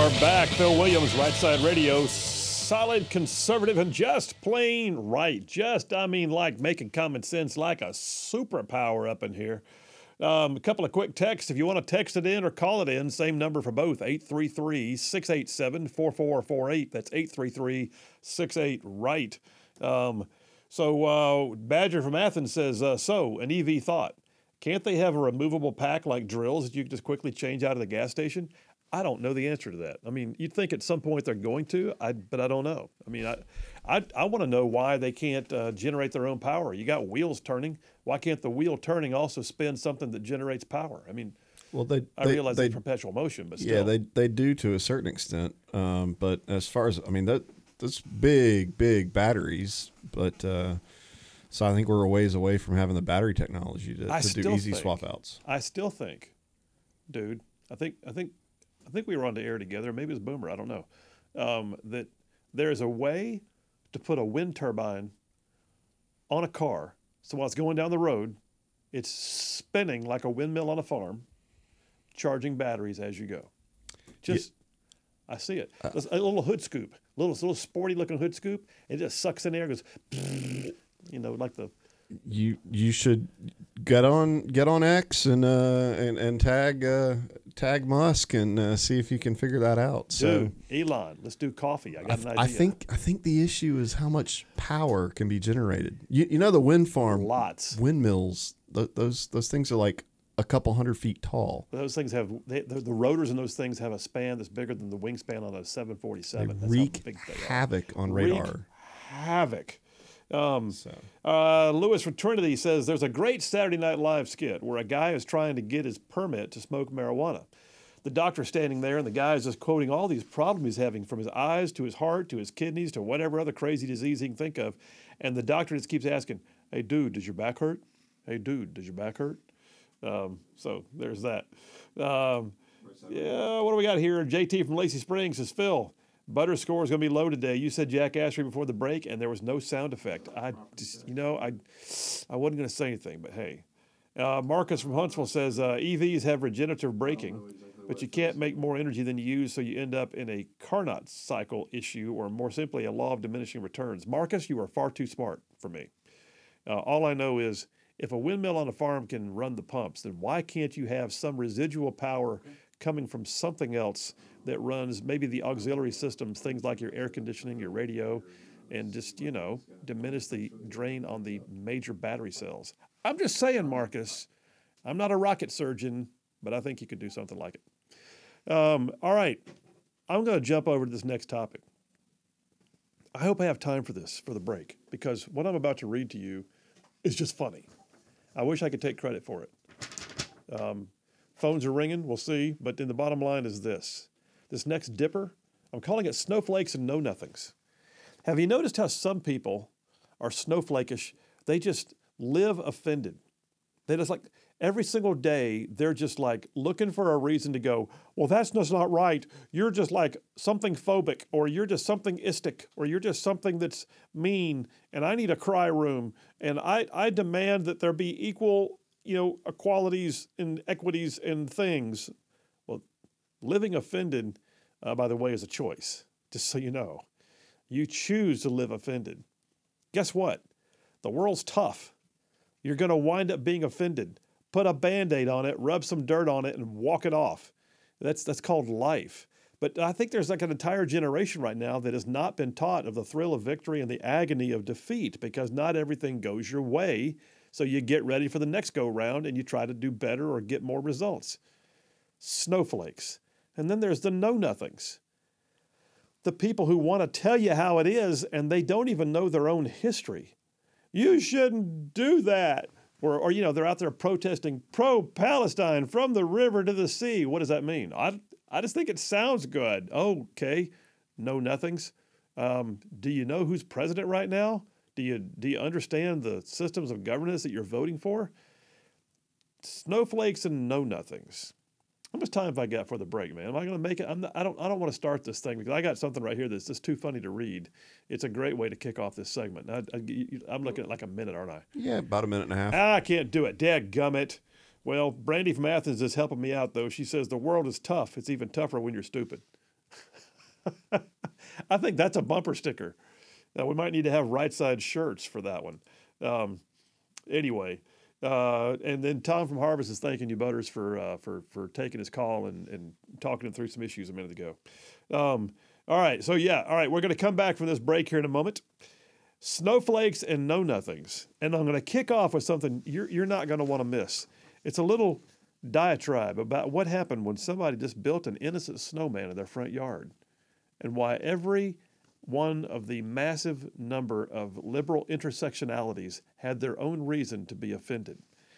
are back. Phil Williams, Right Side Radio. Solid, conservative, and just plain right. Like making common sense like a superpower up in here. A couple of quick texts. If you want to text it in or call it in, same number for both, 833-687-4448. That's 833-68-RIGHT. Badger from Athens says, an EV thought. Can't they have a removable pack like drills that you can just quickly change out of the gas station? I don't know the answer to that. I mean, you'd think at some point they're going to, but I don't know. I mean, I want to know why they can't generate their own power. You got wheels turning. Why can't the wheel turning also spin something that generates power? I mean, well, I realize it's perpetual motion, but still. Yeah, they do to a certain extent. But as far as, I mean, that's big batteries. But so I think we're a ways away from having the battery technology to do easy swap outs. I still think, dude, I think we were on the air together. Maybe it was Boomer. I don't know. That there is a way to put a wind turbine on a car. So while it's going down the road, it's spinning like a windmill on a farm, charging batteries as you go. I see it. A little hood scoop, little sporty looking hood scoop. It just sucks in there and goes, like the. You should get on X and tag Musk and see if you can figure that out. Dude, Elon, let's do coffee. I got an idea. I think the issue is how much power can be generated. You know the wind farm, lots windmills. Those things are like a couple 100 feet tall. Those things have the rotors in those things have a span that's bigger than the wingspan on a 747. They wreak havoc on radar. Havoc. Lewis from Trinity says there's a great Saturday Night Live skit where a guy is trying to get his permit to smoke marijuana. The doctor's standing there and the guy is just quoting all these problems he's having, from his eyes to his heart to his kidneys to whatever other crazy disease he can think of. And the doctor just keeps asking, "Hey dude, does your back hurt? Hey dude, does your back hurt?" So there's that. What do we got here? JT from Lacey Springs says, Phil, butter score is going to be low today. You said jackassery before the break, and there was no sound effect. I wasn't going to say anything, but hey. Marcus from Huntsville says, EVs have regenerative braking, but you can't make more energy than you use, so you end up in a Carnot cycle issue, or more simply, a law of diminishing returns. Marcus, you are far too smart for me. All I know is, if a windmill on a farm can run the pumps, then why can't you have some residual power coming from something else that runs maybe the auxiliary systems, things like your air conditioning, your radio, and just, diminish the drain on the major battery cells? I'm just saying, Marcus, I'm not a rocket surgeon, but I think you could do something like it. All right, I'm going to jump over to this next topic. I hope I have time for this, for the break, because what I'm about to read to you is just funny. I wish I could take credit for it. Phones are ringing, we'll see, but then the bottom line is this. This next dipper, I'm calling it snowflakes and know-nothings. Have you noticed how some people are snowflakish? They just live offended. They just every single day, they're just looking for a reason to go, well, that's just not right. You're just something phobic, or you're just something istic, or you're just something that's mean, and I need a cry room, and I demand that there be equal, equalities and equities and things. Well, living offended, by the way, is a choice, just so you know. You choose to live offended. Guess what? The world's tough. You're going to wind up being offended. Put a Band-Aid on it, rub some dirt on it, and walk it off. That's called life. But I think there's an entire generation right now that has not been taught of the thrill of victory and the agony of defeat, because not everything goes your way. So you get ready for the next go-round and you try to do better or get more results. Snowflakes. And then there's the know-nothings. The people who want to tell you how it is and they don't even know their own history. You shouldn't do that. Or they're out there protesting pro-Palestine from the river to the sea. What does that mean? I just think it sounds good. Okay, know-nothings. Do you know who's president right now? Do you understand the systems of governance that you're voting for? Snowflakes and know-nothings. How much time have I got for the break, man? Am I going to make it? I don't want to start this thing because I got something right here that's just too funny to read. It's a great way to kick off this segment. I'm looking at a minute, aren't I? Yeah, about a minute and a half. I can't do it. Dadgummit. Well, Brandy from Athens is helping me out, though. She says the world is tough. It's even tougher when you're stupid. I think that's a bumper sticker. We might need to have right side shirts for that one. Anyway, and then Tom from Harvest is thanking you, Butters, for taking his call and talking him through some issues a minute ago. All right, so all right, we're going to come back from this break here in a moment. Snowflakes and know-nothings, and I'm going to kick off with something you're not going to want to miss. It's a little diatribe about what happened when somebody just built an innocent snowman in their front yard, and why every one of the massive number of liberal intersectionalities had their own reason to be offended.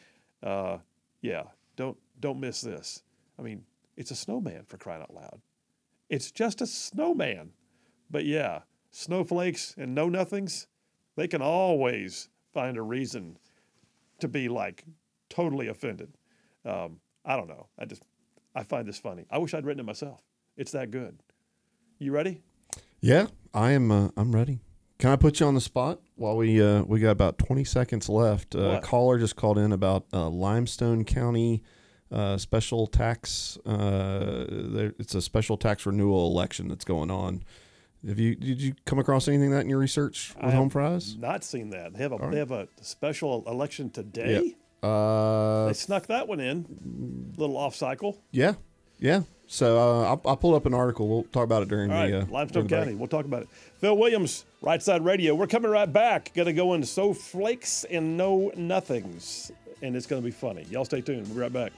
Don't miss this. I mean, it's a snowman, for crying out loud. It's just a snowman. But yeah, snowflakes and know-nothings, they can always find a reason to be like totally offended. I don't know. I find this funny. I wish I'd written it myself. It's that good. You ready? Yeah, I am. I'm ready. Can I put you on the spot while we got about 20 seconds left? A caller just called in about Limestone County special tax. It's a special tax renewal election that's going on. Did you come across anything like that in your research with Home Fries? Not seen that. They have a special election today. They snuck that one in. A little off cycle. Yeah. So I'll pull up an article. We'll talk about it during Limestone County. We'll talk about it. Phil Williams, Right Side Radio. We're coming right back. Going to go into snowflakes and know-nothings, and it's going to be funny. Y'all stay tuned. We'll be right back.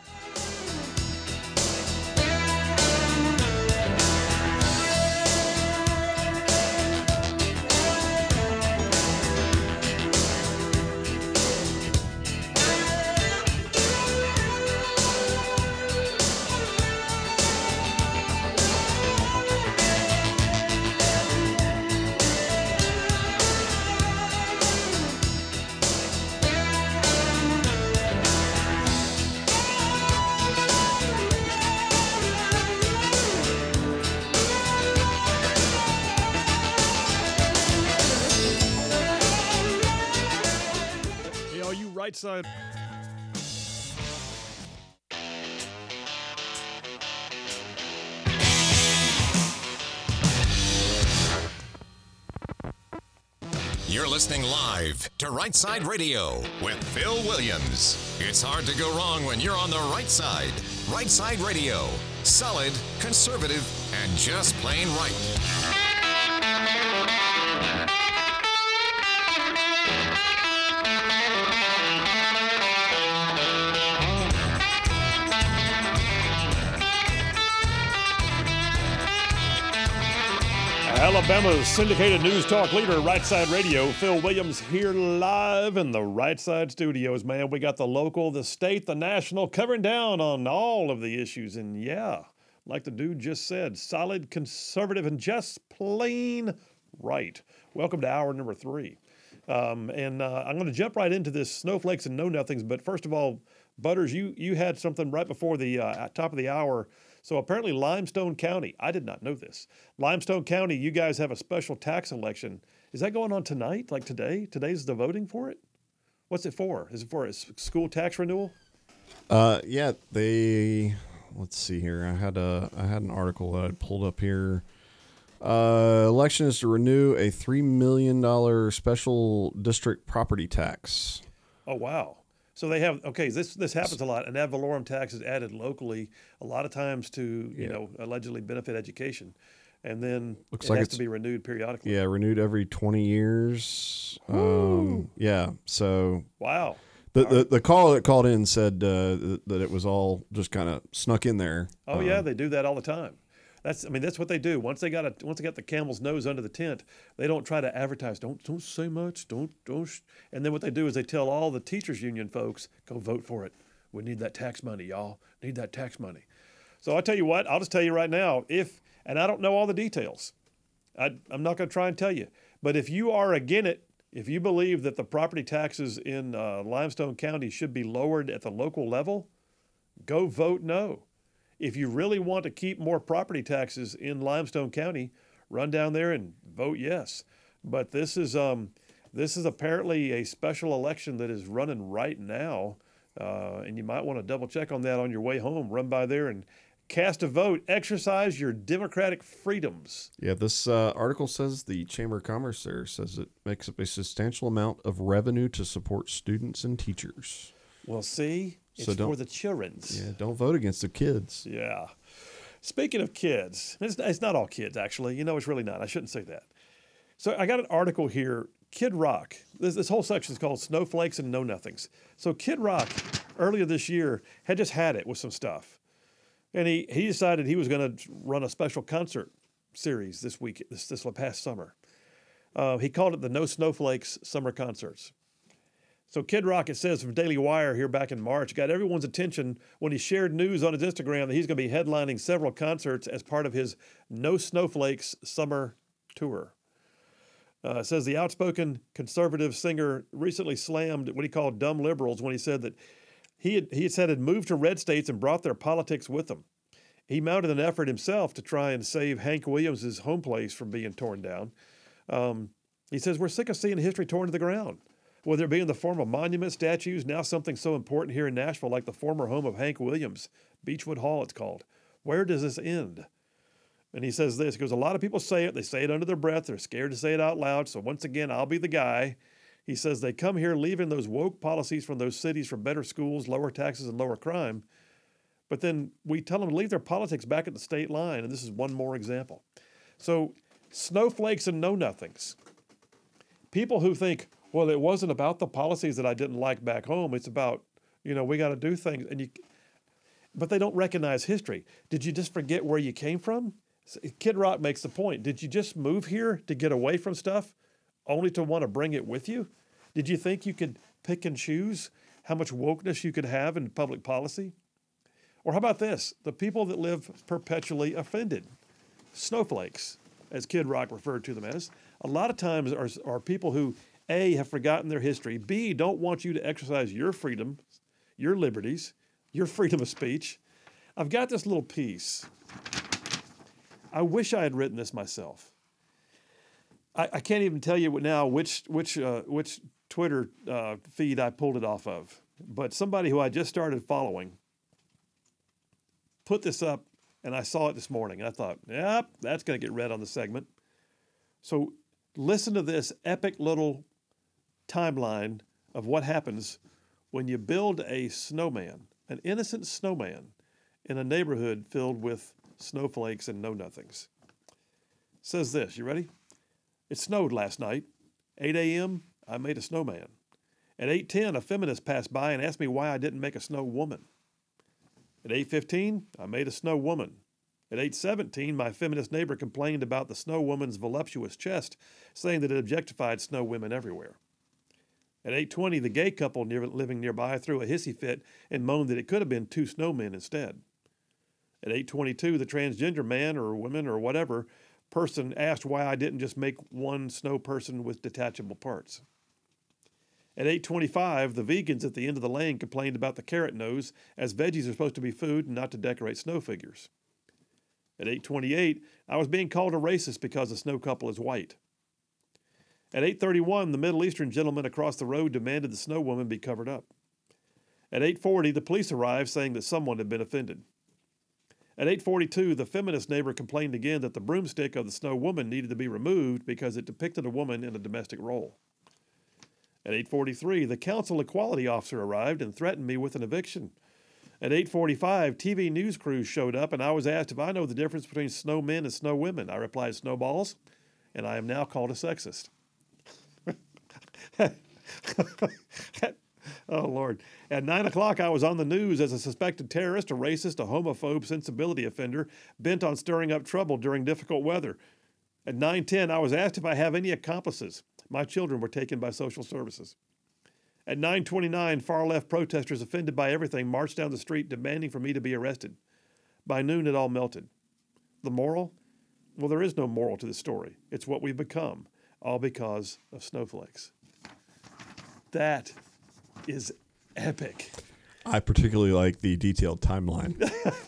Right side. You're listening live to Right Side Radio with Phil Williams. It's hard to go wrong when you're on the right side. Right Side Radio. Solid, conservative, and just plain right. Alabama's syndicated news talk leader, Right Side Radio. Phil Williams here live in the Right Side studios, man. We got the local, the state, the national, covering down on all of the issues. And yeah, like the dude just said, solid, conservative, and just plain right. Welcome to hour number 3. I'm going to jump right into this snowflakes and know-nothings. But first of all, Butters, you had something right before the top of the hour. So apparently Limestone County, I did not know this. Limestone County, you guys have a special tax election. Is that going on tonight, like today? Today's the voting for it? What's it for? Is it for a school tax renewal? Let's see here. I had an article that I'd pulled up here. Election is to renew a $3 million special district property tax. Oh, wow. So they have, this happens a lot. An ad valorem tax is added locally a lot of times to, allegedly benefit education. And then it has to be renewed periodically. Yeah, renewed every 20 years. So. Wow. The caller that called in said that it was all just kind of snuck in there. Oh, yeah, they do that all the time. That's what they do. Once they got the camel's nose under the tent, they don't try to advertise. Don't say much. Don't. And then what they do is they tell all the teachers union folks, go vote for it. We need that tax money, y'all. Need that tax money. So I tell you what, I'll just tell you right now. And I don't know all the details. I'm not going to try and tell you. But if you are against it, if you believe that the property taxes in Limestone County should be lowered at the local level, go vote no. If you really want to keep more property taxes in Limestone County, run down there and vote yes. But this is apparently a special election that is running right now, and you might want to double check on that on your way home. Run by there and Cast a vote. Exercise your democratic freedoms. Yeah, this article says the Chamber of Commerce there says it makes up a substantial amount of revenue to support students and teachers. Well, see, it's for the children's. Yeah, don't vote against the kids. Yeah. Speaking of kids, it's not all kids, actually. It's really not. I shouldn't say that. So I got an article here. Kid Rock. This whole section is called Snowflakes and Know-Nothings. So Kid Rock, earlier this year, had just had it with some stuff. And he decided he was going to run a special concert series this past summer. He called it the No Snowflakes Summer Concerts. So Kid Rock, it says from Daily Wire here back in March, got everyone's attention when he shared news on his Instagram that he's going to be headlining several concerts as part of his No Snowflakes Summer Tour. It says the outspoken conservative singer recently slammed what he called dumb liberals when he said that he had moved to red states and brought their politics with them. He mounted an effort himself to try and save Hank Williams' home place from being torn down. He says, we're sick of seeing history torn to the ground, whether it be in the form of monuments, statues, now something so important here in Nashville like the former home of Hank Williams, Beechwood Hall it's called. Where does this end? And he says this, he goes, a lot of people say it, they say it under their breath, they're scared to say it out loud, so once again, I'll be the guy. He says they come here leaving those woke policies from those cities for better schools, lower taxes, and lower crime. But then we tell them to leave their politics back at the state line, and this is one more example. So snowflakes and know-nothings. People who think, well, it wasn't about the policies that I didn't like back home. It's about, we got to do things. But they don't recognize history. Did you just forget where you came from? Kid Rock makes the point. Did you just move here to get away from stuff only to want to bring it with you? Did you think you could pick and choose how much wokeness you could have in public policy? Or how about this? The people that live perpetually offended, snowflakes, as Kid Rock referred to them as, a lot of times are people who, A, have forgotten their history, B, don't want you to exercise your freedom, your liberties, your freedom of speech. I've got this little piece. I wish I had written this myself. I can't even tell you now which Twitter feed I pulled it off of, but somebody who I just started following put this up, and I saw it this morning, and I thought, yep, that's going to get read on the segment. So listen to this epic little timeline of what happens when you build a snowman, an innocent snowman, in a neighborhood filled with snowflakes and know-nothings. It says this, you ready? It snowed last night. 8 a.m., I made a snowman. At 8:10, a feminist passed by and asked me why I didn't make a snow woman. At 8:15, I made a snow woman. At 8:17, my feminist neighbor complained about the snow woman's voluptuous chest, saying that it objectified snow women everywhere. At 8:20, the gay couple living nearby threw a hissy fit and moaned that it could have been 2 snowmen instead. At 8:22, the transgender man or woman or whatever person asked why I didn't just make one snow person with detachable parts. At 8:25, the vegans at the end of the lane complained about the carrot nose, as veggies are supposed to be food and not to decorate snow figures. At 8:28, I was being called a racist because the snow couple is white. At 8:31, the Middle Eastern gentleman across the road demanded the snow woman be covered up. At 8:40, the police arrived saying that someone had been offended. At 8:42, the feminist neighbor complained again that the broomstick of the snow woman needed to be removed because it depicted a woman in a domestic role. At 8:43, the council equality officer arrived and threatened me with an eviction. At 8:45, TV news crews showed up and I was asked if I know the difference between snowmen and snow women. I replied, snowballs, and I am now called a sexist. Oh, Lord. At 9 o'clock, I was on the news as a suspected terrorist, a racist, a homophobe, sensibility offender, bent on stirring up trouble during difficult weather. At 9:10, I was asked if I have any accomplices. My children were taken by social services. At 9:29, far-left protesters offended by everything marched down the street demanding for me to be arrested. By noon, it all melted. The moral? Well, there is no moral to this story. It's what we've become, all because of snowflakes. That is epic. I particularly like the detailed timeline.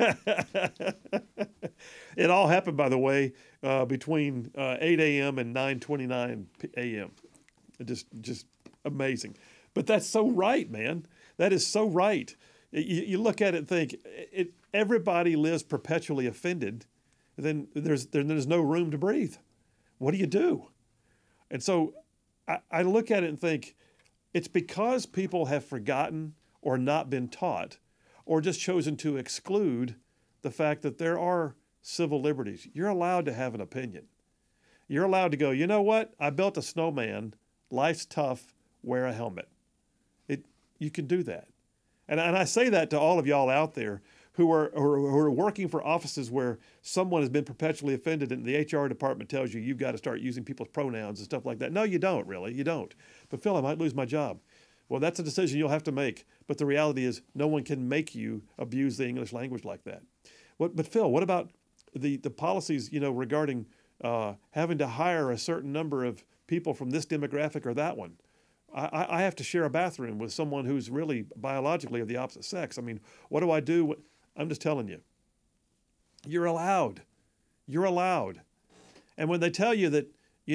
It all happened, by the way, between 8 a.m. and 9:29 a.m. Just amazing. But that's so right, man. That is so right. You look at it and think, everybody lives perpetually offended, then there's no room to breathe. What do you do? And so I look at it and think, it's because people have forgotten or not been taught or just chosen to exclude the fact that there are civil liberties. You're allowed to have an opinion. You're allowed to go, you know what? I built a snowman. Life's tough. Wear a helmet. You can do that. And I say that to all of y'all out there who are working for offices where someone has been perpetually offended and the HR department tells you you've got to start using people's pronouns and stuff like that. No, you don't really. You don't. But Phil, I might lose my job. Well, that's a decision you'll have to make. But the reality is no one can make you abuse the English language like that. But Phil, what about the policies, regarding having to hire a certain number of people from this demographic or that one? I have to share a bathroom with someone who's really biologically of the opposite sex. I mean, what do I do? I'm just telling you. You're allowed. You're allowed. And when they tell you that,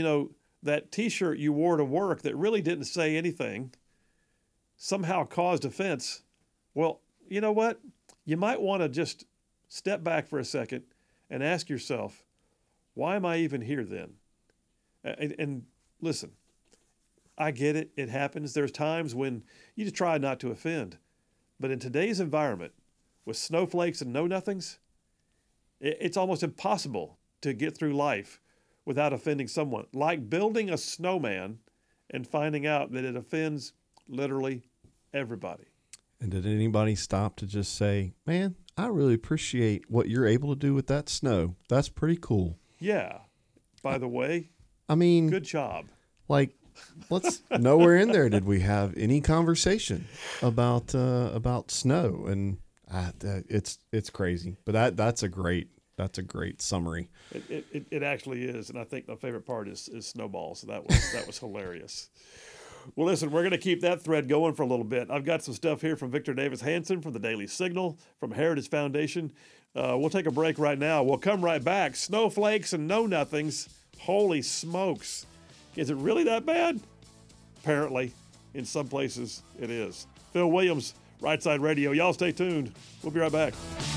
that T-shirt you wore to work that really didn't say anything somehow caused offense, well, you know what? You might want to just step back for a second and ask yourself, why am I even here then? And listen, I get it. It happens. There's times when you just try not to offend. But in today's environment, with snowflakes and know-nothings, it's almost impossible to get through life without offending someone. Like building a snowman and finding out that it offends literally everybody. And did anybody stop to just say, man, I really appreciate what you're able to do with that snow. That's pretty cool. Yeah. By the way, I mean, good job. Like, nowhere in there did we have any conversation about snow, and it's crazy. But that's a great summary. It actually is, and I think my favorite part is snowballs. So that was hilarious. Well, listen, we're going to keep that thread going for a little bit. I've got some stuff here from Victor Davis Hanson from the Daily Signal, from Heritage Foundation. We'll take a break right now. We'll come right back. Snowflakes and know-nothings. Holy smokes. Is it really that bad? Apparently, in some places, it is. Phil Williams, Right Side Radio. Y'all stay tuned. We'll be right back.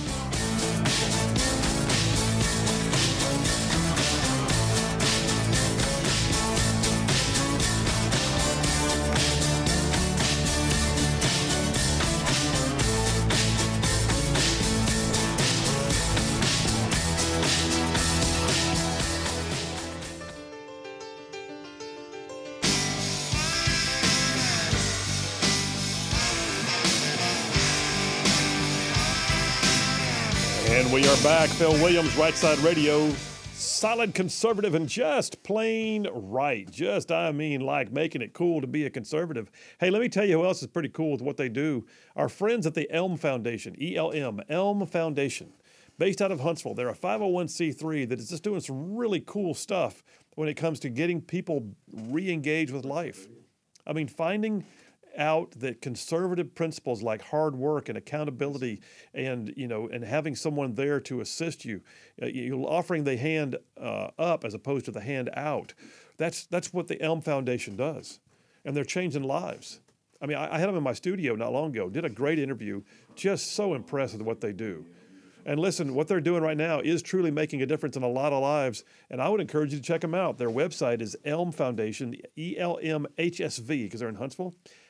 And we are back. Phil Williams, Right Side Radio. Solid conservative and just plain right. Just, like making it cool to be a conservative. Hey, let me tell you who else is pretty cool with what they do. Our friends at the ELM Foundation, ELM, ELM Foundation, based out of Huntsville. They're a 501c3 that is just doing some really cool stuff when it comes to getting people re-engaged with life. I mean, finding out that conservative principles like hard work and accountability and having someone there to assist you, offering the hand up as opposed to the hand out. That's what the ELM Foundation does. And they're changing lives. I mean, I had them in my studio not long ago, did a great interview, just so impressed with what they do. And listen, what they're doing right now is truly making a difference in a lot of lives. And I would encourage you to check them out. Their website is ELM Foundation, ELMHSV, because they're in Huntsville.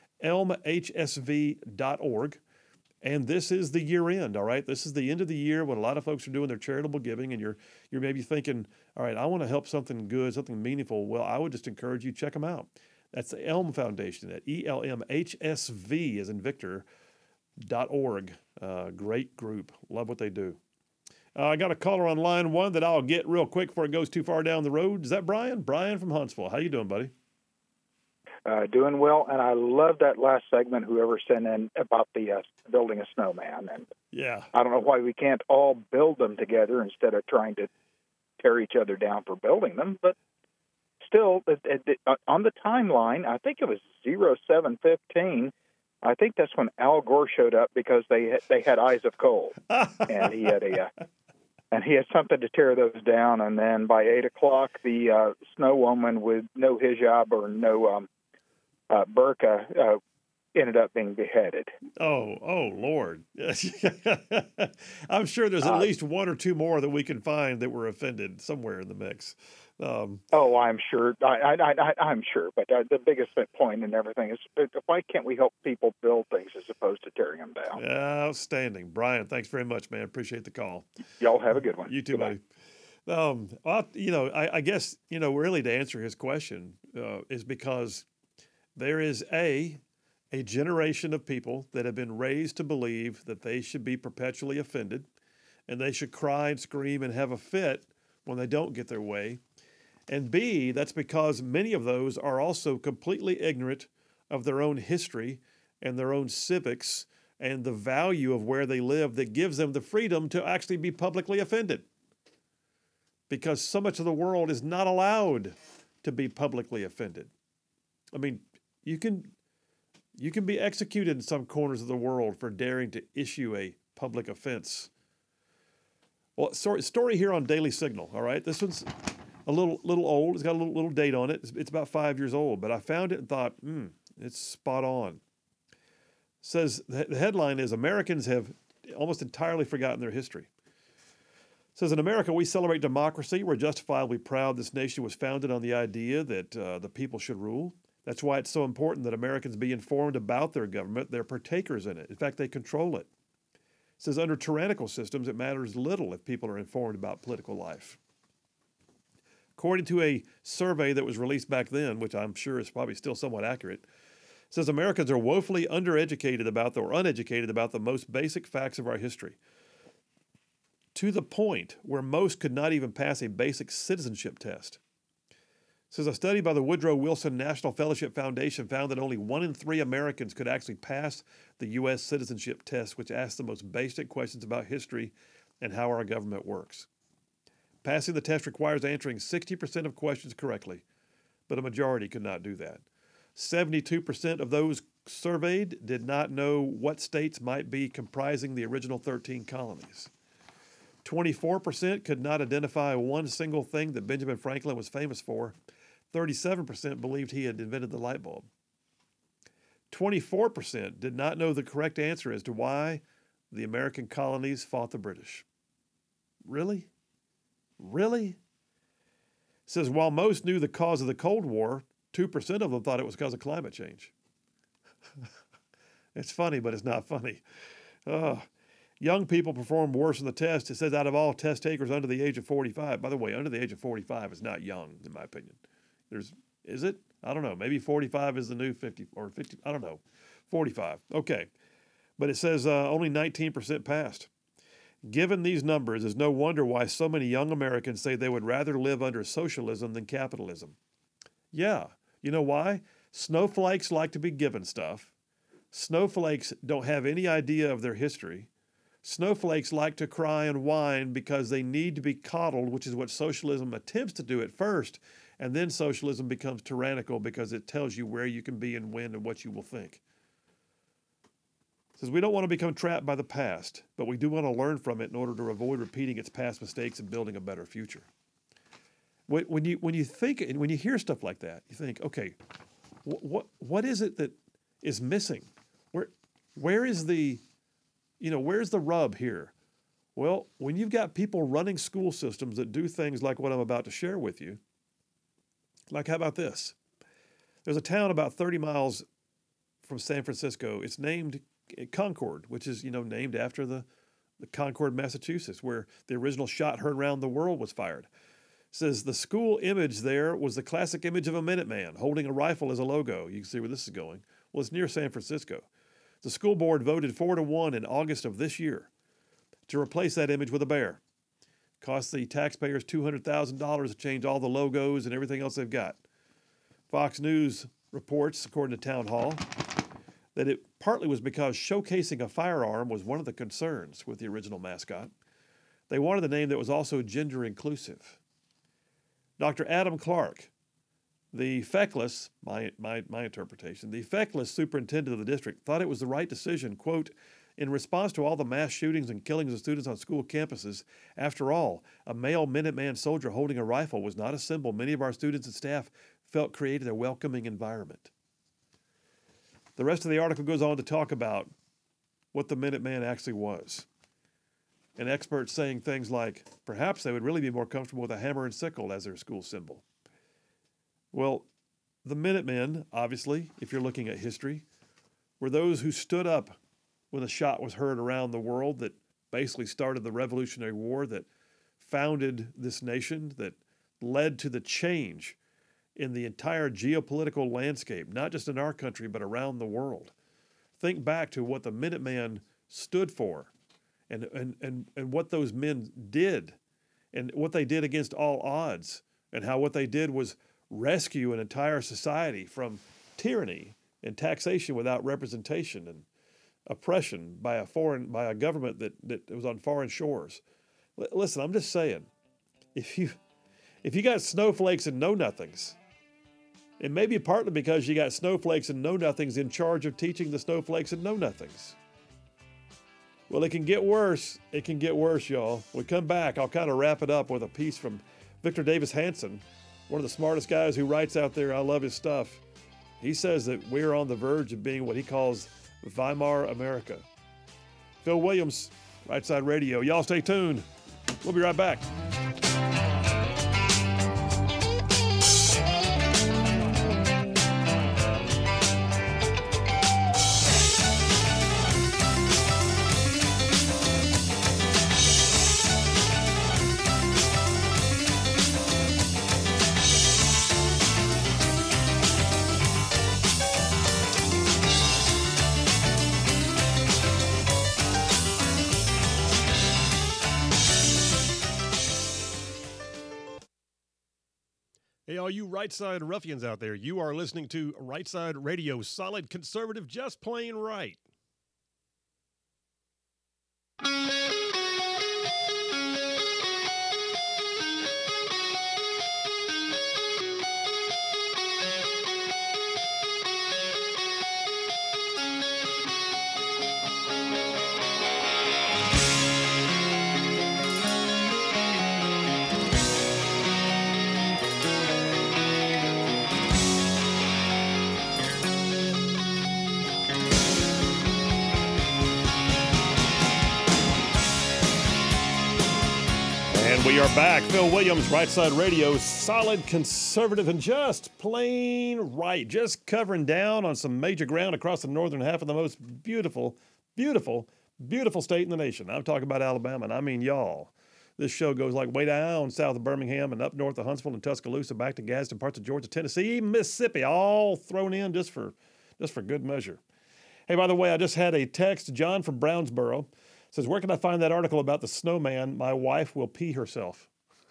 elmhsv.org. And this is the year end, all right? This is the end of the year when a lot of folks are doing their charitable giving, and you're maybe thinking, all right, I want to help something good, something meaningful. Well, I would just encourage you to check them out. That's the ELM Foundation at ELMHSV as in Victor.org. Great group. Love what they do. I got a caller on line one that I'll get real quick before it goes too far down the road. Is that Brian? Brian from Huntsville. How you doing, buddy? Doing well, and I love that last segment, whoever sent in about the building a snowman. And yeah, I don't know why we can't all build them together instead of trying to tear each other down for building them. But still, on the timeline, I think it was 0715. I think that's when Al Gore showed up because they had eyes of coal, and he had something to tear those down. And then by 8 o'clock, the snow woman with no hijab or no burqa ended up being beheaded. Oh, Lord. I'm sure there's at least one or two more that we can find that were offended somewhere in the mix. I'm sure. I'm sure. But the biggest point and everything is, why can't we help people build things as opposed to tearing them down? Outstanding. Brian, thanks very much, man. Appreciate the call. Y'all have a good one. You too, buddy. I guess, really to answer his question is because there is a generation of people that have been raised to believe that they should be perpetually offended and they should cry and scream and have a fit when they don't get their way. And B, that's because many of those are also completely ignorant of their own history and their own civics and the value of where they live that gives them the freedom to actually be publicly offended. Because so much of the world is not allowed to be publicly offended. I mean, you can be executed in some corners of the world for daring to issue a public offense. Well, story here on Daily Signal, all right? This one's a little old. It's got a little date on it. It's about 5 years old, but I found it and thought, it's spot on. It says, the headline is, Americans have almost entirely forgotten their history. It says, in America, we celebrate democracy. We're justifiably proud this nation was founded on the idea that the people should rule. That's why it's so important that Americans be informed about their government. They're partakers in it. In fact, they control it. It says, under tyrannical systems, it matters little if people are informed about political life. According to a survey that was released back then, which I'm sure is probably still somewhat accurate, it says Americans are woefully uneducated about the most basic facts of our history, to the point where most could not even pass a basic citizenship test. It says a study by the Woodrow Wilson National Fellowship Foundation found that only 1 in 3 Americans could actually pass the U.S. citizenship test, which asks the most basic questions about history and how our government works. Passing the test requires answering 60% of questions correctly, but a majority could not do that. 72% of those surveyed did not know what states might be comprising the original 13 colonies. 24% could not identify one single thing that Benjamin Franklin was famous for. 37% believed he had invented the light bulb. 24% did not know the correct answer as to why the American colonies fought the British. Really? Really? It says, while most knew the cause of the Cold War, 2% of them thought it was because of climate change. It's funny, but it's not funny. Young people perform worse on the test. It says out of all test takers under the age of 45, by the way, under the age of 45 is not young, in my opinion. Is it? I don't know. Maybe 45 is the new 50 or 50. I don't know. 45. Okay. But it says only 19% passed. Given these numbers, it's no wonder why so many young Americans say they would rather live under socialism than capitalism. Yeah. You know why? Snowflakes like to be given stuff. Snowflakes don't have any idea of their history. Snowflakes like to cry and whine because they need to be coddled, which is what socialism attempts to do at first. And then socialism becomes tyrannical because it tells you where you can be and when and what you will think. It says we don't want to become trapped by the past, but we do want to learn from it in order to avoid repeating its past mistakes and building a better future. When you think and when you hear stuff like that, you think, okay, what is it that is missing? Where's the rub here? Well, when you've got people running school systems that do things like what I'm about to share with you, like how about this? There's a town about 30 miles from San Francisco. It's named Concord, which is, named after the Concord, Massachusetts, where the original shot heard around the world was fired. It says the school image there was the classic image of a Minuteman holding a rifle as a logo. You can see where this is going. Well, it's near San Francisco. The school board voted 4-1 in August of this year to replace that image with a bear. Cost the taxpayers $200,000 to change all the logos and everything else they've got. Fox News reports, according to Town Hall, that it partly was because showcasing a firearm was one of the concerns with the original mascot. They wanted a name that was also gender inclusive. Dr. Adam Clark, the feckless, my interpretation, the feckless superintendent of the district thought it was the right decision, quote, in response to all the mass shootings and killings of students on school campuses. After all, a male Minuteman soldier holding a rifle was not a symbol many of our students and staff felt created a welcoming environment. The rest of the article goes on to talk about what the Minuteman actually was. And experts saying things like, perhaps they would really be more comfortable with a hammer and sickle as their school symbol. Well, the Minutemen, obviously, if you're looking at history, were those who stood up when a shot was heard around the world that basically started the Revolutionary War, that founded this nation, that led to the change in the entire geopolitical landscape, not just in our country, but around the world. Think back to what the Minuteman stood for and what those men did and what they did against all odds, and how what they did was rescue an entire society from tyranny and taxation without representation and oppression by a government that was on foreign shores. Listen, I'm just saying, if you got snowflakes and know-nothings, it may be partly because you got snowflakes and know-nothings in charge of teaching the snowflakes and know-nothings. Well, it can get worse. It can get worse, y'all. When we come back, I'll kind of wrap it up with a piece from Victor Davis Hanson, one of the smartest guys who writes out there. I love his stuff. He says that we're on the verge of being what he calls Weimar America. Phil Williams, Right Side Radio. Y'all stay tuned. We'll be right back. Hey, all you right side ruffians out there, you are listening to Right Side Radio, solid conservative, just plain right. We are back. Phil Williams, Right Side Radio, solid conservative and just plain right. Just covering down on some major ground across the northern half of the most beautiful, beautiful, beautiful state in the nation. I'm talking about Alabama, and I mean y'all. This show goes like way down south of Birmingham and up north of Huntsville and Tuscaloosa, back to Gadsden, parts of Georgia, Tennessee, even Mississippi, all thrown in just for good measure. Hey, by the way, I just had a text. John from Brownsboro says, where can I find that article about the snowman? My wife will pee herself.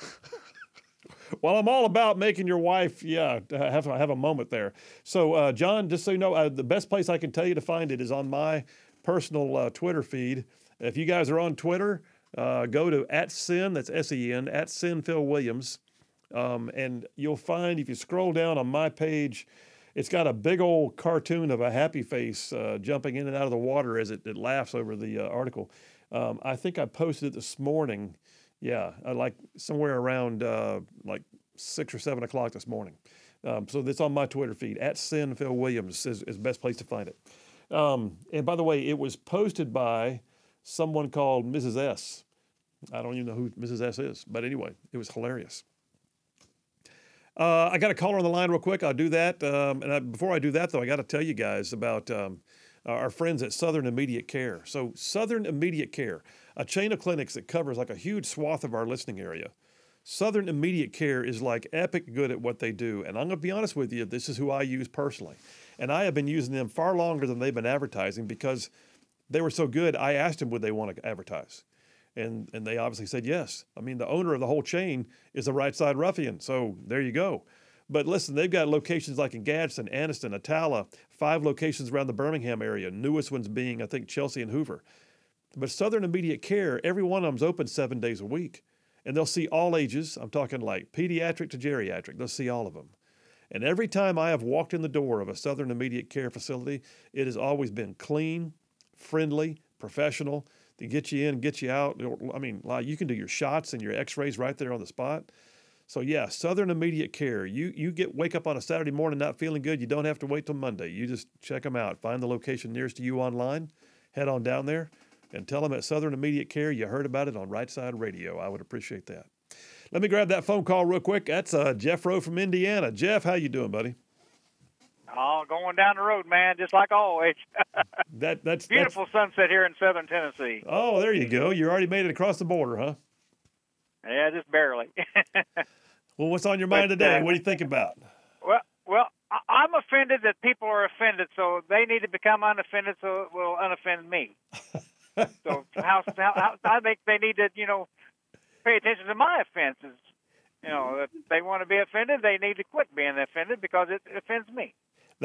Well, I'm all about making your wife, have a moment there. So, John, just so you know, the best place I can tell you to find it is on my personal Twitter feed. If you guys are on Twitter, go to @Sin, that's SEN, @Sin Phil Williams, and you'll find, if you scroll down on my page, it's got a big old cartoon of a happy face jumping in and out of the water as it laughs over the article. I think I posted it this morning. Yeah, like somewhere around like 6 or 7 o'clock this morning. So that's on my Twitter feed. @Sin Phil Williams is the best place to find it. And by the way, it was posted by someone called Mrs. S. I don't even know who Mrs. S is, but anyway, it was hilarious. I got a caller on the line real quick. I'll do that. Before I do that, though, I got to tell you guys about our friends at Southern Immediate Care. So Southern Immediate Care, a chain of clinics that covers like a huge swath of our listening area. Southern Immediate Care is like epic good at what they do. And I'm going to be honest with you, this is who I use personally. And I have been using them far longer than they've been advertising because they were so good. I asked them, would they want to advertise? And they obviously said yes. I mean, the owner of the whole chain is a Right Side Ruffian. So there you go. But listen, they've got locations like in Gadsden, Anniston, Attala, 5 locations around the Birmingham area, newest ones being, I think, Chelsea and Hoover. But Southern Immediate Care, every one of them's open 7 days a week. And they'll see all ages. I'm talking like pediatric to geriatric. They'll see all of them. And every time I have walked in the door of a Southern Immediate Care facility, it has always been clean, friendly, professional. They get you in, get you out. I mean, you can do your shots and your x-rays right there on the spot. So yeah, Southern Immediate Care. You wake up on a Saturday morning not feeling good. You don't have to wait till Monday. You just check them out. Find the location nearest to you online. Head on down there and tell them at Southern Immediate Care you heard about it on Right Side Radio. I would appreciate that. Let me grab that phone call real quick. That's Jeff Rowe from Indiana. Jeff, how you doing, buddy? Oh, going down the road, man, just like always. That's beautiful sunset here in southern Tennessee. Oh, there you go. You already made it across the border, huh? Yeah, just barely. Well, what's on your mind today? What do you think about? Well, I'm offended that people are offended, so they need to become unoffended so it will unoffend me. So how I think they need to, pay attention to my offenses. If they want to be offended, they need to quit being offended because it offends me.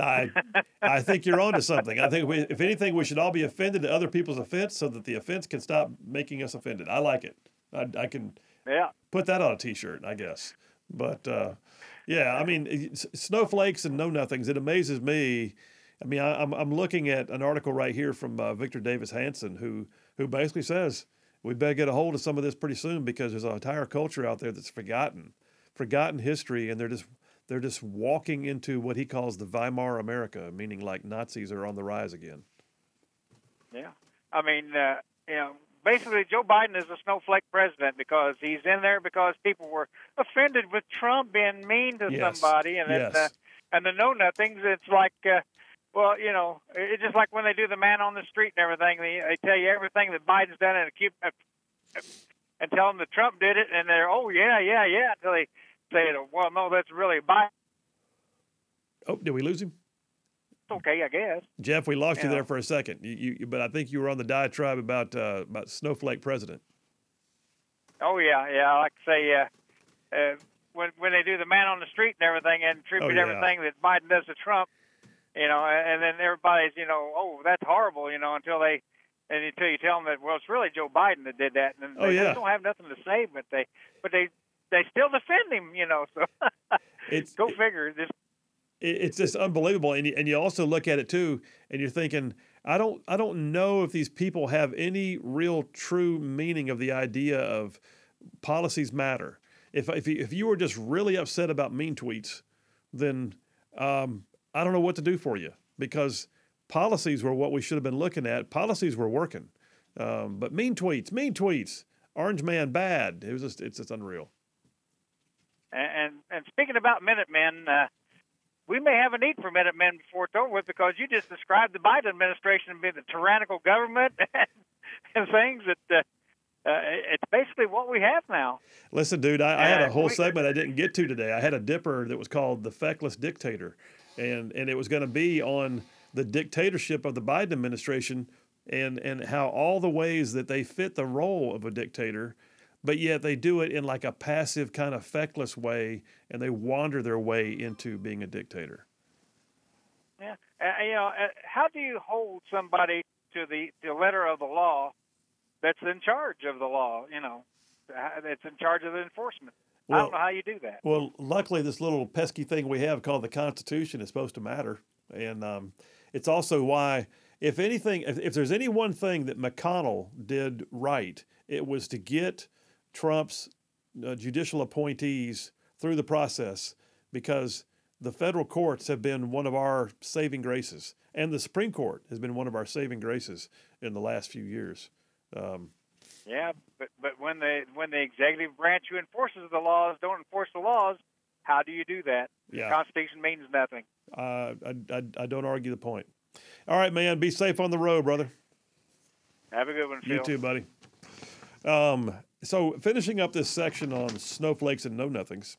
I think you're onto something. I think if anything, we should all be offended at other people's offense so that the offense can stop making us offended. I like it. I can put that on a T-shirt, I guess. But yeah, I mean, snowflakes and know-nothings. It amazes me. I mean, I'm looking at an article right here from Victor Davis Hanson, who basically says we better get a hold of some of this pretty soon because there's an entire culture out there that's forgotten history, and they're just walking into what he calls the Weimar America, meaning like Nazis are on the rise again. Yeah, I mean, basically Joe Biden is a snowflake president because he's in there because people were offended with Trump being mean to somebody, and and the know-nothings. It's like, it's just like when they do the man on the street and everything. They tell you everything that Biden's done and tell them that Trump did it, and they're yeah until they say, well, no, that's really Biden. Oh, did we lose him? Okay, I guess. Jeff, we lost you there for a second. But I think you were on the diatribe about snowflake president. Oh yeah. Like I say, when they do the man on the street and everything and attribute everything that Biden does to Trump, and then everybody's, oh, that's horrible, until you tell them that, well, it's really Joe Biden that did that, and they just don't have nothing to say, but they still defend him, so go figure. It's just unbelievable, and you also look at it too, and you're thinking, I don't know if these people have any real true meaning of the idea of policies matter. If you were just really upset about mean tweets, then I don't know what to do for you, because policies were what we should have been looking at. Policies were working, but mean tweets, Orange Man bad. It's just unreal. And speaking about Minutemen. We may have a need for Minutemen before it's over with because you just described the Biden administration being the tyrannical government and things that it's basically what we have now. Listen, dude, I had a whole segment I didn't get to today. I had a dipper that was called The Feckless Dictator, and it was going to be on the dictatorship of the Biden administration and how all the ways that they fit the role of a dictator, but yet they do it in like a passive kind of feckless way, and they wander their way into being a dictator. Yeah, how do you hold somebody to the letter of the law that's in charge of the law? That's in charge of the enforcement. Well, I don't know how you do that. Well, luckily, this little pesky thing we have called the Constitution is supposed to matter, and it's also why, if there's any one thing that McConnell did right, it was to get Trump's judicial appointees through the process, because the federal courts have been one of our saving graces, and the Supreme Court has been one of our saving graces in the last few years. Yeah, but when the executive branch who enforces the laws don't enforce the laws, how do you do that? Yeah. The Constitution means nothing. I don't argue the point. All right, man, be safe on the road, brother. Have a good one, Phil. You too, buddy. So finishing up this section on snowflakes and know-nothings,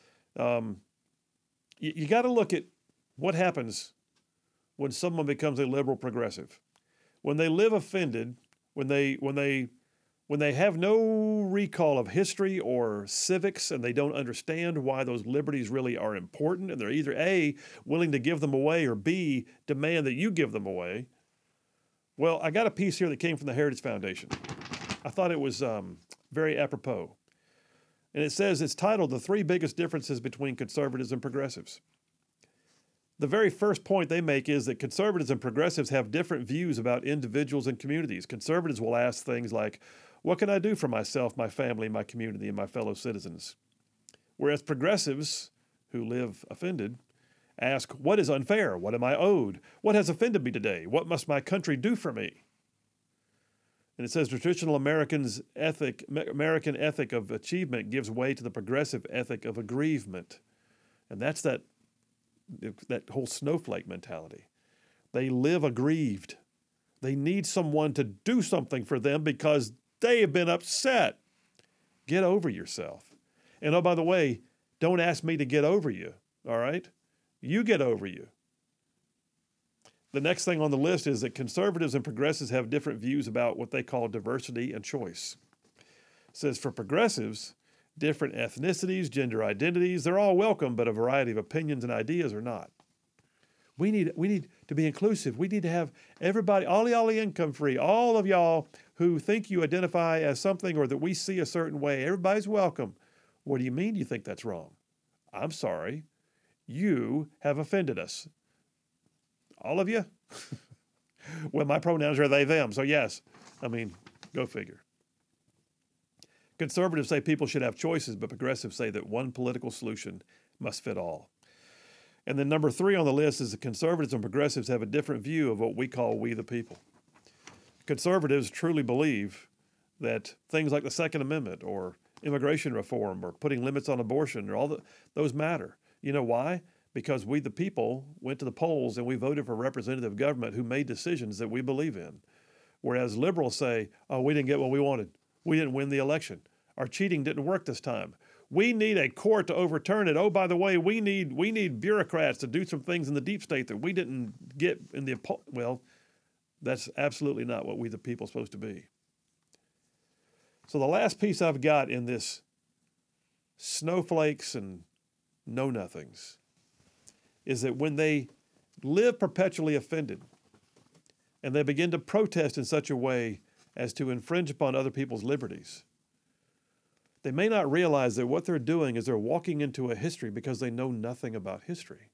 you got to look at what happens when someone becomes a liberal progressive. When they live offended, when they have no recall of history or civics, and they don't understand why those liberties really are important, and they're either A, willing to give them away, or B, demand that you give them away. Well, I got a piece here that came from the Heritage Foundation. I thought it was very apropos. And it says, it's titled, The Three Biggest Differences Between Conservatives and Progressives. The very first point they make is that conservatives and progressives have different views about individuals and communities. Conservatives will ask things like, what can I do for myself, my family, my community, and my fellow citizens? Whereas progressives who live offended ask, what is unfair? What am I owed? What has offended me today? What must my country do for me? And it says traditional American ethic of achievement gives way to the progressive ethic of aggrievement. And that's that whole snowflake mentality. They live aggrieved. They need someone to do something for them because they have been upset. Get over yourself. And oh, by the way, don't ask me to get over you, all right? You get over you. The next thing on the list is that conservatives and progressives have different views about what they call diversity and choice. It says for progressives, different ethnicities, gender identities, they're all welcome, but a variety of opinions and ideas are not. We need to be inclusive. We need to have everybody, all y'all income free, all of y'all who think you identify as something or that we see a certain way, everybody's welcome. What do you mean you think that's wrong? I'm sorry. You have offended us. All of you? Well, my pronouns are they, them. So yes, go figure. Conservatives say people should have choices, but progressives say that one political solution must fit all. And then number 3 on the list is that conservatives and progressives have a different view of what we call we the people. Conservatives truly believe that things like the Second Amendment or immigration reform or putting limits on abortion or those matter. You know why? Because we the people went to the polls and we voted for representative government who made decisions that we believe in. Whereas liberals say, oh, we didn't get what we wanted. We didn't win the election. Our cheating didn't work this time. We need a court to overturn it. Oh, by the way, we need bureaucrats to do some things in the deep state that we didn't get in the... Well, that's absolutely not what we the people are supposed to be. So the last piece I've got in this snowflakes and know-nothings is that when they live perpetually offended and they begin to protest in such a way as to infringe upon other people's liberties, they may not realize that what they're doing is they're walking into a history because they know nothing about history.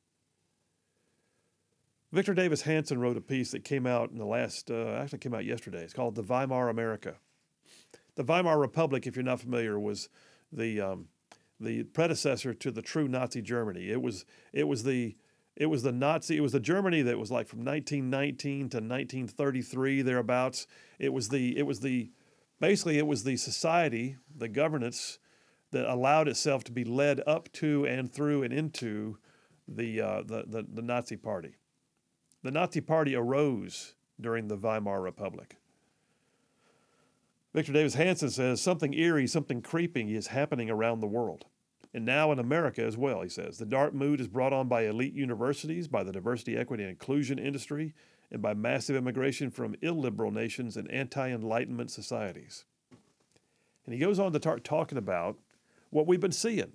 Victor Davis Hanson wrote a piece that came out in the last, actually came out yesterday. It's called The Weimar America. The Weimar Republic, if you're not familiar, was the predecessor to the true Nazi Germany. It was the Germany that was like from 1919 to 1933 thereabouts. It was the society, the governance that allowed itself to be led up to and through and into the Nazi Party. The Nazi Party arose during the Weimar Republic. Victor Davis Hanson says something eerie, something creeping is happening around the world. And now in America as well, he says. The dark mood is brought on by elite universities, by the diversity, equity, and inclusion industry, and by massive immigration from illiberal nations and anti-enlightenment societies. And he goes on to start talking about what we've been seeing.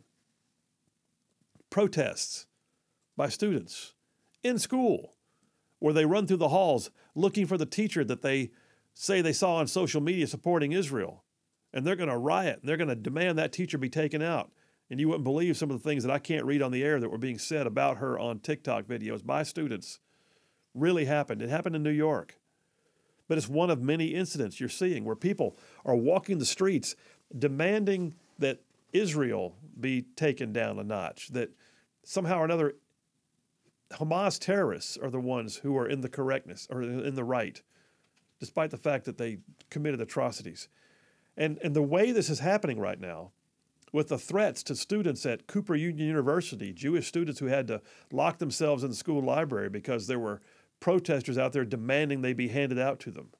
Protests by students in school, where they run through the halls looking for the teacher that they say they saw on social media supporting Israel. And they're going to riot, and they're going to demand that teacher be taken out. And you wouldn't believe some of the things that I can't read on the air that were being said about her on TikTok videos by students. Really happened. It happened in New York. But it's one of many incidents you're seeing where people are walking the streets demanding that Israel be taken down a notch, that somehow or another Hamas terrorists are the ones who are in the correctness or in the right, despite the fact that they committed atrocities. And the way this is happening right now, with the threats to students at Cooper Union University, Jewish students who had to lock themselves in the school library because there were protesters out there demanding they be handed out to them.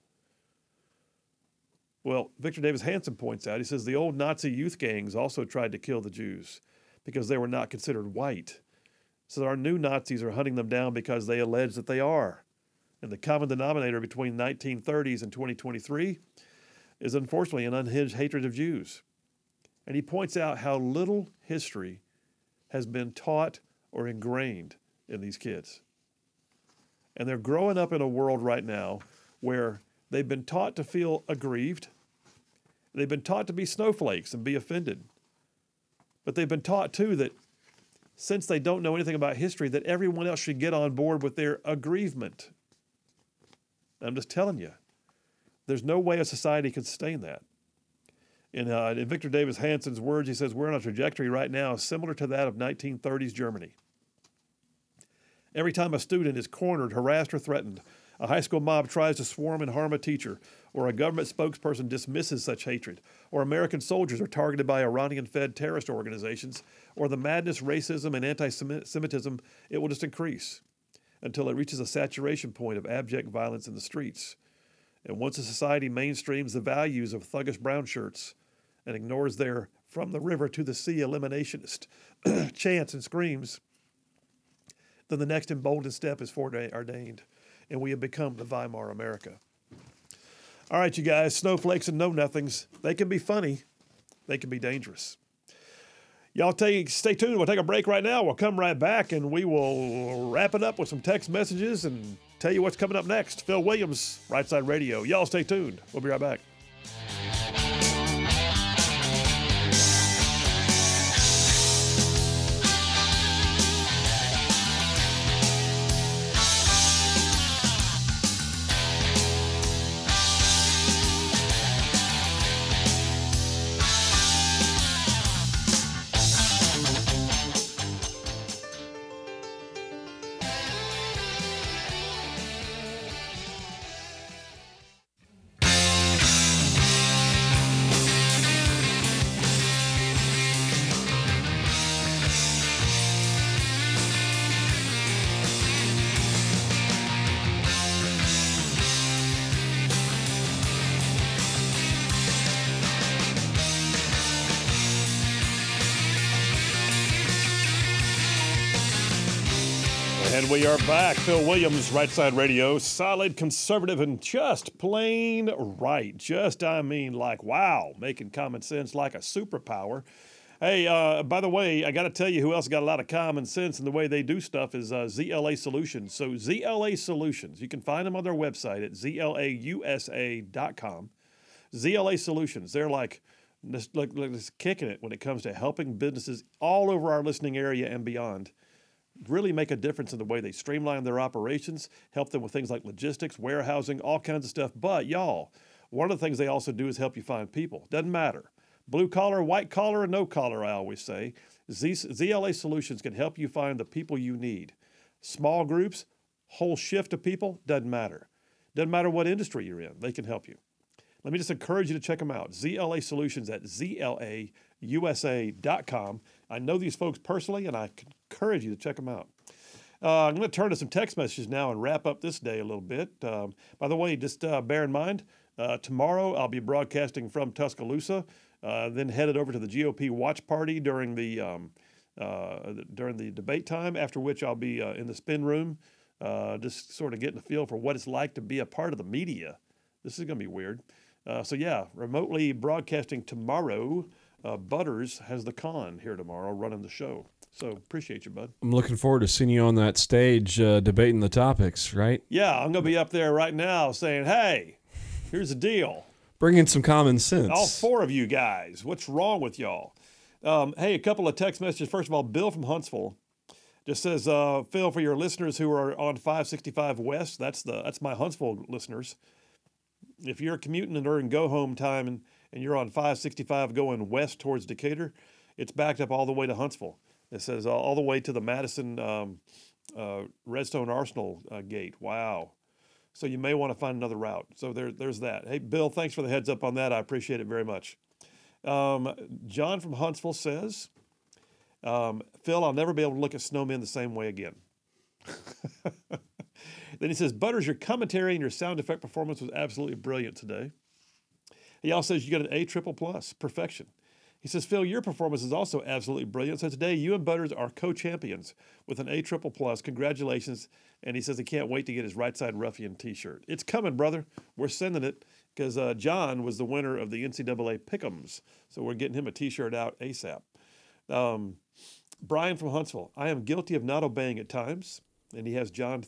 Well, Victor Davis Hanson points out, he says the old Nazi youth gangs also tried to kill the Jews because they were not considered white. So our new Nazis are hunting them down because they allege that they are. And the common denominator between 1930s and 2023 is unfortunately an unhinged hatred of Jews. And he points out how little history has been taught or ingrained in these kids. And they're growing up in a world right now where they've been taught to feel aggrieved. They've been taught to be snowflakes and be offended. But they've been taught, too, that since they don't know anything about history, that everyone else should get on board with their aggrievement. I'm just telling you, there's no way a society can sustain that. In Victor Davis Hanson's words, he says, we're on a trajectory right now similar to that of 1930s Germany. Every time a student is cornered, harassed, or threatened, a high school mob tries to swarm and harm a teacher, or a government spokesperson dismisses such hatred, or American soldiers are targeted by Iranian-fed terrorist organizations, or the madness, racism, and anti-Semitism, it will just increase until it reaches a saturation point of abject violence in the streets. And once a society mainstreams the values of thuggish brown shirts and ignores their from the river to the sea eliminationist chants and screams, then the next emboldened step is foreordained, and we have become the Weimar America. All right, you guys, snowflakes and know-nothings, they can be funny. They can be dangerous. Y'all stay tuned. We'll take a break right now. We'll come right back, and we will wrap it up with some text messages and tell you what's coming up next. Phil Williams, Right Side Radio. Y'all stay tuned. We'll be right back. And we are back. Phil Williams, Right Side Radio. Solid, conservative, and just plain right. Just, I mean, like, wow. Making common sense like a superpower. Hey, by the way, I got to tell you who else got a lot of common sense in the way they do stuff is ZLA Solutions. So ZLA Solutions, you can find them on their website at zlausa.com. ZLA Solutions, they're like just kicking it when it comes to helping businesses all over our listening area and beyond really make a difference in the way they streamline their operations, help them with things like logistics, warehousing, all kinds of stuff. But, y'all, one of the things they also do is help you find people. Doesn't matter. Blue collar, white collar, or no collar, I always say. ZLA Solutions can help you find the people you need. Small groups, whole shift of people, doesn't matter. Doesn't matter what industry you're in. They can help you. Let me just encourage you to check them out. ZLA Solutions at zlausa.com. I know these folks personally, and I encourage you to check them out. I'm going to turn to some text messages now and wrap up this day a little bit. By the way, just bear in mind, tomorrow I'll be broadcasting from Tuscaloosa, then headed over to the GOP watch party during the debate time, after which I'll be in the spin room, just sort of getting a feel for what it's like to be a part of the media. This is going to be weird. So yeah, remotely broadcasting tomorrow. Butters has the con here tomorrow running the show. So appreciate you, bud. I'm looking forward to seeing you on that stage debating the topics, right? Yeah, I'm going to be up there right now saying, hey, here's the deal. Bring in some common sense. All four of you guys, what's wrong with y'all? Hey, a couple of text messages. First of all, Bill from Huntsville just says, Phil, for your listeners who are on 565 West, that's my Huntsville listeners. If you're commuting during go-home time and you're on 565 going west towards Decatur, it's backed up all the way to Huntsville. It says all the way to the Madison Redstone Arsenal gate. Wow. So you may want to find another route. So there's that. Hey, Bill, thanks for the heads up on that. I appreciate it very much. John from Huntsville says, Phil, I'll never be able to look at snowmen the same way again. Then he says, Butters, your commentary and your sound effect performance was absolutely brilliant today. He also says you got an A++, perfection. He says, Phil, your performance is also absolutely brilliant. So today you and Butters are co-champions with an A++. Congratulations. And he says he can't wait to get his Right Side Ruffian t-shirt. It's coming, brother. We're sending it because John was the winner of the NCAA Pick'ems. So we're getting him a t-shirt out ASAP. Brian from Huntsville, I am guilty of not obeying at times. And he has John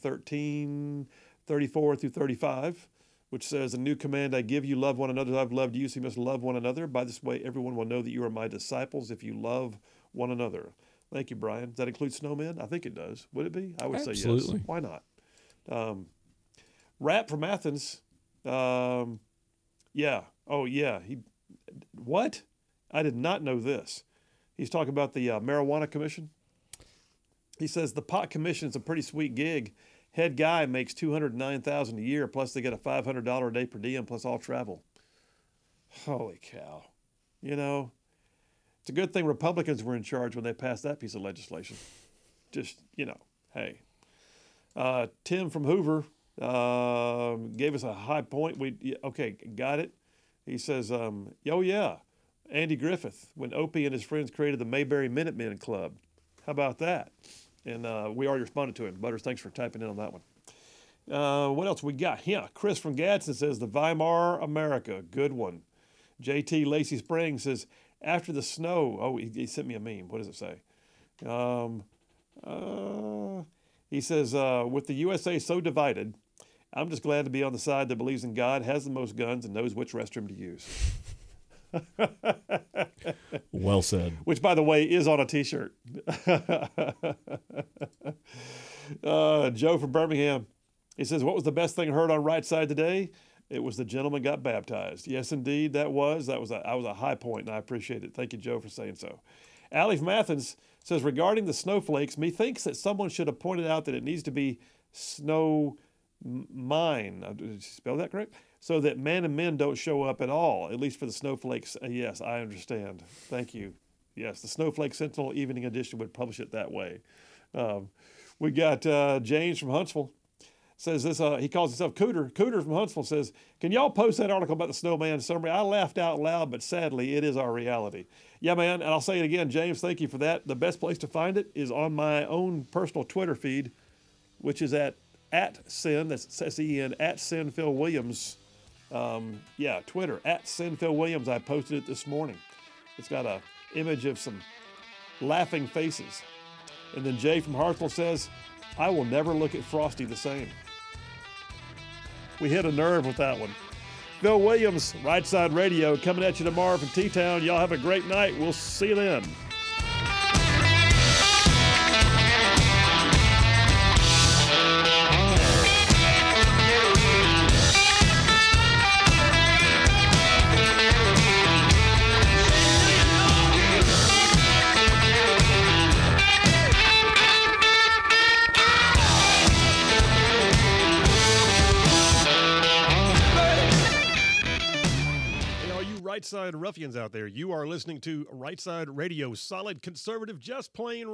13:34-35, which says, a new command I give you, love one another as I've loved you, so you must love one another. By this way, everyone will know that you are my disciples if you love one another. Thank you, Brian. Does that include snowmen? I think it does. Would it be? I would say yes. Why not? Rap from Athens. Yeah. Oh, yeah. What? I did not know this. He's talking about the marijuana commission. He says the pot commission is a pretty sweet gig. Head guy makes $209,000 a year, plus they get a $500 a day per diem, plus all travel. Holy cow. You know, it's a good thing Republicans were in charge when they passed that piece of legislation. Just, you know, hey. Tim from Hoover gave us a high point. Okay, got it. He says, oh, yeah, Andy Griffith, when Opie and his friends created the Mayberry Minutemen Club. How about that? And we already responded to him. Butters, thanks for typing in on that one. What else we got? Yeah, Chris from Gadsden says, the Weimar America, good one. JT Lacey Springs says, after the snow, oh, he sent me a meme. What does it say? He says, with the USA so divided, I'm just glad to be on the side that believes in God, has the most guns, and knows which restroom to use. Well said. Which, by the way, is on a T-shirt. Joe from Birmingham. He says, what was the best thing heard on Right Side today? It was the gentleman got baptized. Yes, indeed, that was a high point, and I appreciate it. Thank you, Joe, for saying so. Allie from Athens says, regarding the snowflakes, methinks that someone should have pointed out that it needs to be snow mine. Did you spell that correct? So that man and men don't show up at all, at least for the snowflakes. Yes, I understand. Thank you. Yes, the Snowflake Sentinel Evening Edition would publish it that way. We got James from Huntsville. Says this, he calls himself Cooter. Cooter from Huntsville says, can y'all post that article about the snowman summary? I laughed out loud, but sadly, it is our reality. Yeah, man, and I'll say it again, James, thank you for that. The best place to find it is on my own personal Twitter feed, which is at Sin, that's S-E-N, at Sin Phil Williams. Twitter, at Sin Phil Williams. I posted it this morning. It's got an image of some laughing faces. And then Jay from Hartsville says, I will never look at Frosty the same. We hit a nerve with that one. Phil Williams, Right Side Radio, coming at you tomorrow from T-Town. Y'all have a great night. We'll see you then. Right Side ruffians out there, you are listening to Right Side Radio, solid conservative, just plain